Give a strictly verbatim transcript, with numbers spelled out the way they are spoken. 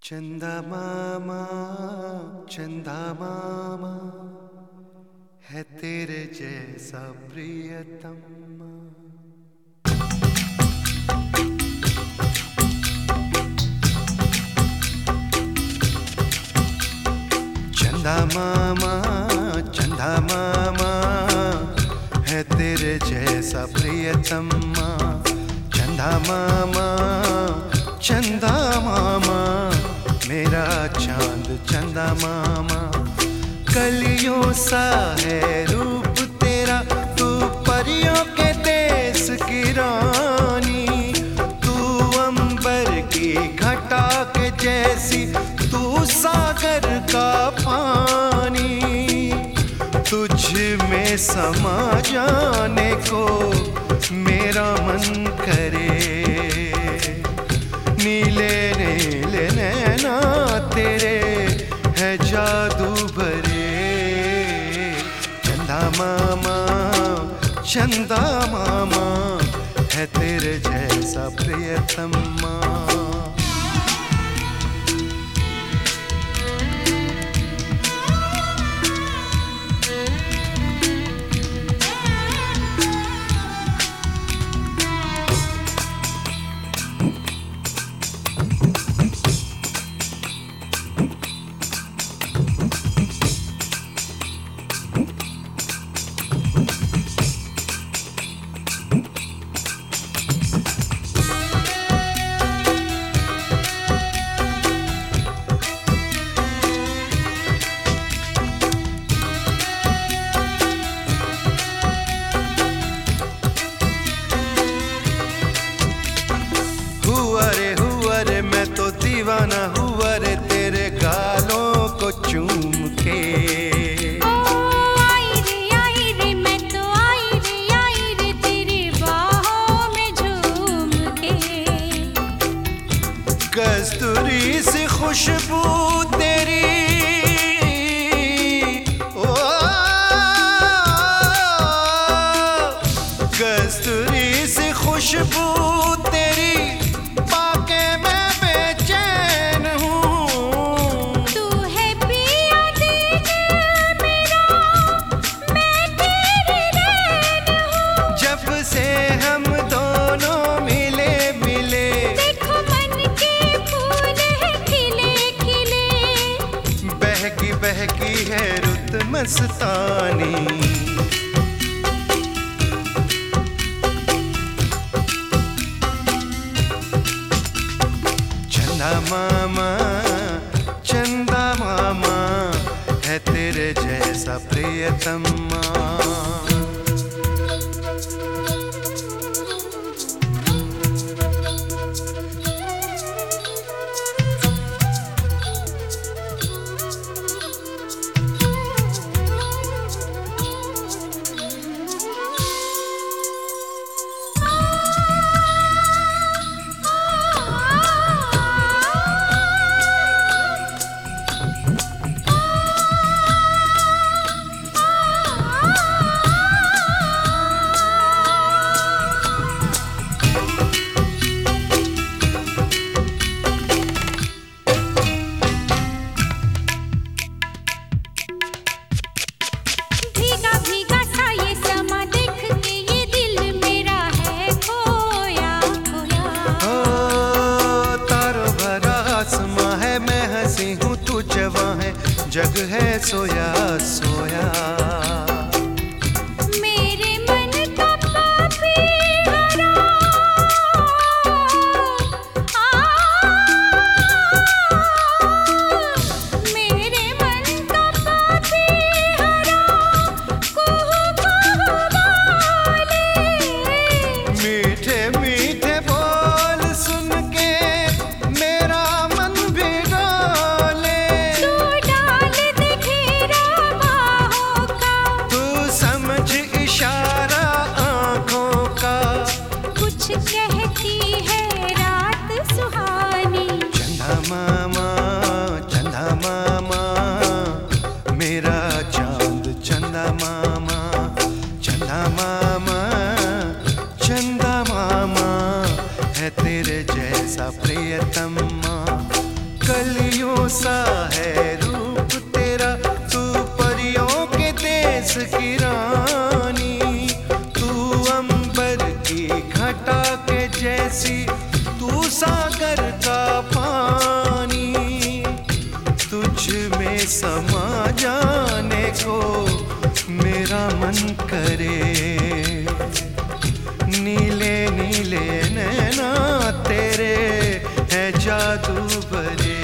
चंदा मामा चंदा मामा है तेरे जैसा प्रियतम। चंदा मामा चंदा मामा है तेरे जैसा प्रियतम। चंदा मामा चंदा मामा मेरा चांद चंदा मामा। कलियों सा है रूप तेरा, तू परियों के देश की रानी। तू अंबर की घटा के जैसी, तू सागर का पानी। तुझ में समा जाने को मेरा मन करे। नीले नीले नैना तेरे है जादू भरे। चंदा मामा चंदा मामा है तेरे जैसा प्रियतम। दीवाना हुआ रे तेरे गालों को चूम के। ओ आई रे आई रे मैं तो आई रे आई रे तेरी बाहों में झूम के। कस्तूरी सी खुशबू तेरी, ओ कस्तूरी सी खुशबू तेरी पाके मैं बहकी है रुत मस्तानी। चंदा मामा चंदा मामा है तेरे जैसा प्रियतम। जग है सोया सोया। मेरे मन का पापी हरा, मेरे मन का पापी हरा कुहू कुहू बोले। मीठे मीठे बोल सुन के मेरा मन भी डोले। तू डाल दे घेरा बाहों कलियों सा है रूप तेरा, तू परियों के देश की रानी, तू अंबर की घटा के जैसी, तू सागर का पानी। तुझ में समा जाने को मेरा मन करे, नीले नीले नैना तेरे है जादू भरे।